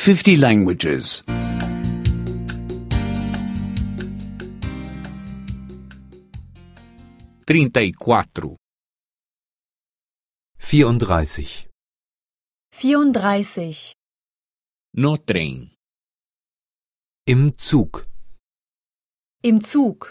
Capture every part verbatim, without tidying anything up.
fifty languages. trinta e quatro. vierunddreißig. vierunddreißig. No trem. Im Zug. Im Zug.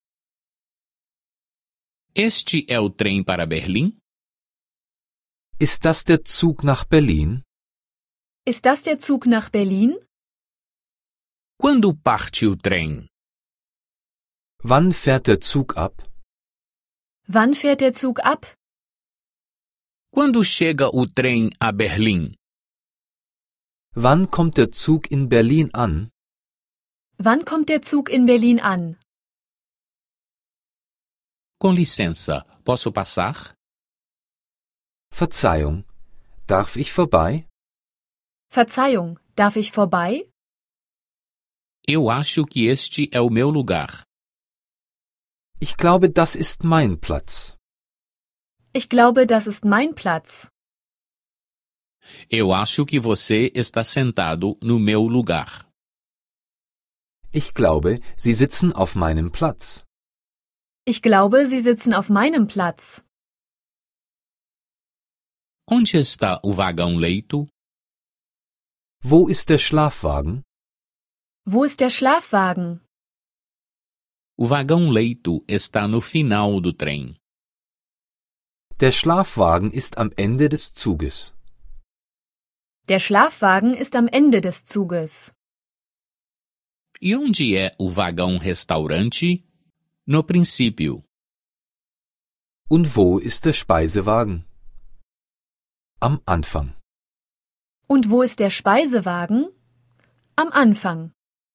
Este é o trem para Berlim? Ist das der Zug nach Berlin? Ist das der Zug nach Berlin? Quando parte o trem? Wann fährt der Zug ab? Wann fährt der Zug ab? Quando chega o trem a Berlim? Wann kommt der Zug in Berlin an? Wann kommt der Zug in Berlin an? Com licença, posso passar? Verzeihung, darf ich vorbei? Verzeihung, darf ich vorbei? Eu acho que este é o meu lugar. Ich glaube, das ist mein Platz. Ich glaube, das ist mein Platz. Eu acho que você está sentado no meu lugar. Ich glaube, Sie sitzen auf meinem Platz. Ich glaube, Sie sitzen auf meinem Platz. Onde está o vagão-leito? Wo ist der Schlafwagen? Wo ist der Schlafwagen? O vagão-leito está no final do trem. Der Schlafwagen ist am Ende des Zuges. Der Schlafwagen ist am Ende des Zuges. E onde é o vagão-restaurante? No princípio. Und wo ist der Speisewagen? Am Anfang. Und wo ist der Speisewagen? Am Anfang.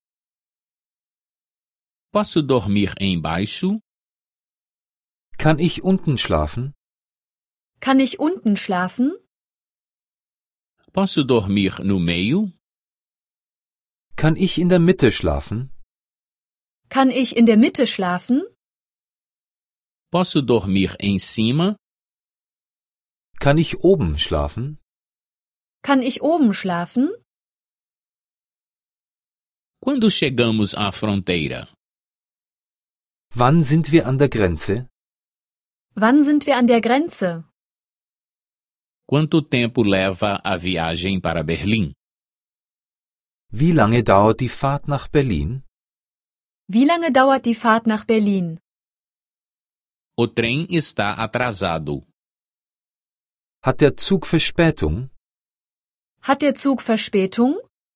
Posso dormir embaixo? Kann ich unten schlafen? Kann ich unten schlafen? Posso dormir no meio? Kann ich in der Mitte schlafen? Kann ich in der Mitte schlafen? Posso dormir em cima? Kann ich oben schlafen? Kann ich oben schlafen? Quando chegamos à fronteira? Wann sind wir an der Grenze? Wann sind wir an der Grenze? Quanto tempo leva a viagem para Berlim? Wie lange dauert die Fahrt nach Berlin? Wie lange dauert die Fahrt nach Berlin? O trem está atrasado. Hat der Zug Verspätung? Hat der Zug Verspätung?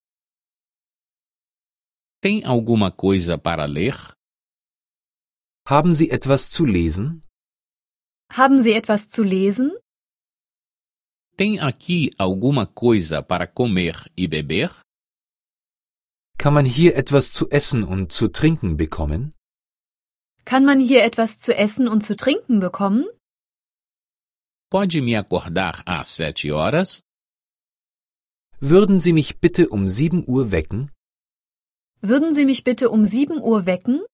Tem alguma coisa para ler? Haben Sie etwas zu lesen? Haben Sie etwas zu lesen? Tem aqui alguma coisa para comer e beber? Kann man hier etwas zu essen und zu trinken bekommen? Kann man hier etwas zu essen und zu trinken bekommen? Pode me acordar às sete horas? Würden Sie mich bitte um sieben Uhr wecken? Würden Sie mich bitte um sieben Uhr wecken?